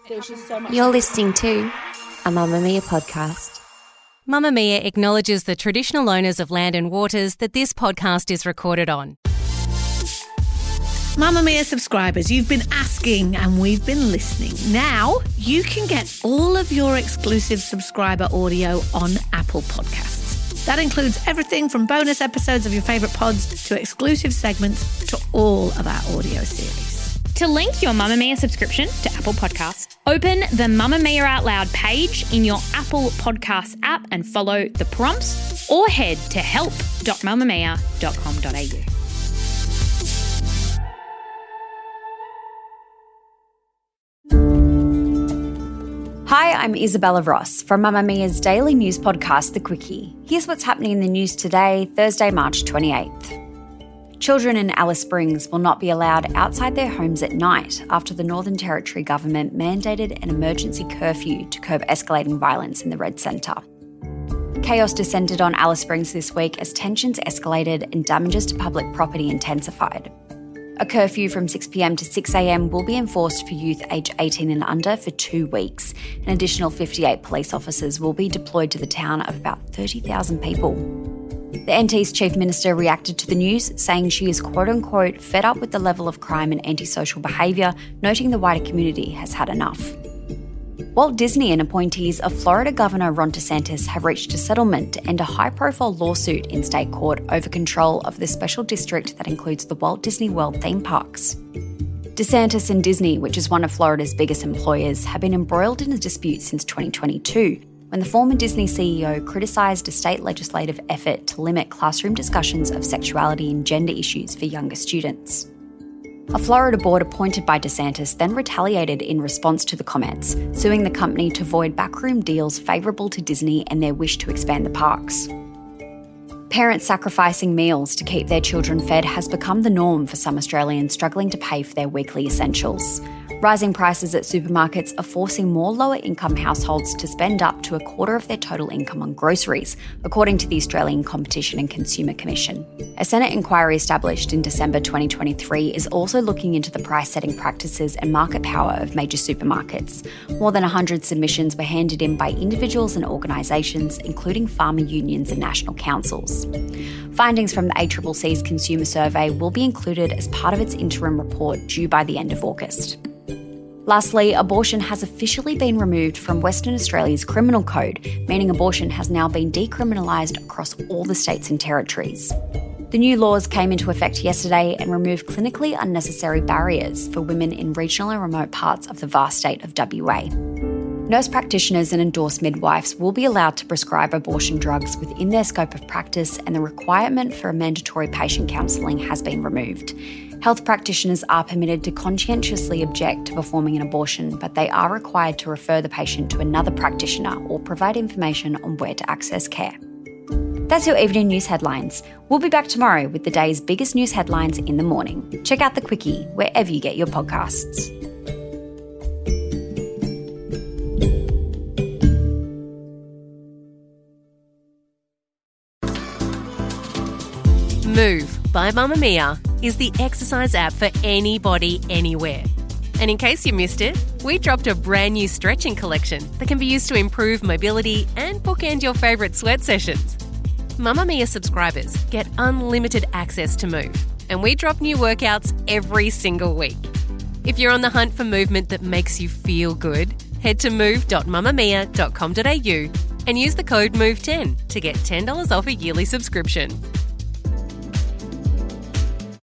You're listening to a Mamamia podcast. Mamamia acknowledges the traditional owners of land and waters that this podcast is recorded on. Mamamia subscribers, you've been asking and we've been listening. Now you can get all of your exclusive subscriber audio on Apple Podcasts. That includes everything from bonus episodes of your favourite pods to exclusive segments to all of our audio series. To link your Mamamia subscription to Apple Podcasts, open the Mamamia Out Loud page in your Apple Podcasts app and follow the prompts, or head to help.mamamia.com.au. Hi, I'm Isabella Ross from Mamamia's daily news podcast, The Quickie. Here's what's happening in the news today, Thursday, March 28th. Children in Alice Springs will not be allowed outside their homes at night after the Northern Territory government mandated an emergency curfew to curb escalating violence in the Red Centre. Chaos descended on Alice Springs this week as tensions escalated and damages to public property intensified. A curfew from 6 p.m. to 6 a.m. will be enforced for youth aged 18 and under for 2 weeks. An additional 58 police officers will be deployed to the town of about 30,000 people. The NT's Chief Minister reacted to the news, saying she is quote-unquote fed up with the level of crime and antisocial behaviour, noting the wider community has had enough. Walt Disney and appointees of Florida Governor Ron DeSantis have reached a settlement to end a high-profile lawsuit in state court over control of the special district that includes the Walt Disney World theme parks. DeSantis and Disney, which is one of Florida's biggest employers, have been embroiled in a dispute since 2022, when the former Disney CEO criticised a state legislative effort to limit classroom discussions of sexuality and gender issues for younger students. A Florida board appointed by DeSantis then retaliated in response to the comments, suing the company to void backroom deals favourable to Disney and their wish to expand the parks. Parents sacrificing meals to keep their children fed has become the norm for some Australians struggling to pay for their weekly essentials. Rising prices at supermarkets are forcing more lower-income households to spend up to a quarter of their total income on groceries, according to the Australian Competition and Consumer Commission. A Senate inquiry established in December 2023 is also looking into the price-setting practices and market power of major supermarkets. More than 100 submissions were handed in by individuals and organisations, including farmer unions and national councils. Findings from the ACCC's consumer survey will be included as part of its interim report due by the end of August. Lastly, abortion has officially been removed from Western Australia's criminal code, meaning abortion has now been decriminalised across all the states and territories. The new laws came into effect yesterday and removed clinically unnecessary barriers for women in regional and remote parts of the vast state of WA. Nurse practitioners and endorsed midwives will be allowed to prescribe abortion drugs within their scope of practice, and the requirement for a mandatory patient counselling has been removed. Health practitioners are permitted to conscientiously object to performing an abortion, but they are required to refer the patient to another practitioner or provide information on where to access care. That's your evening news headlines. We'll be back tomorrow with the day's biggest news headlines in the morning. Check out The Quickie wherever you get your podcasts. Move by Mamamia is the exercise app for anybody, anywhere. And in case you missed it, we dropped a brand new stretching collection that can be used to improve mobility and bookend your favourite sweat sessions. Mamamia subscribers get unlimited access to Move, and we drop new workouts every single week. If you're on the hunt for movement that makes you feel good, head to move.mamamia.com.au and use the code MOVE10 to get $10 off a yearly subscription.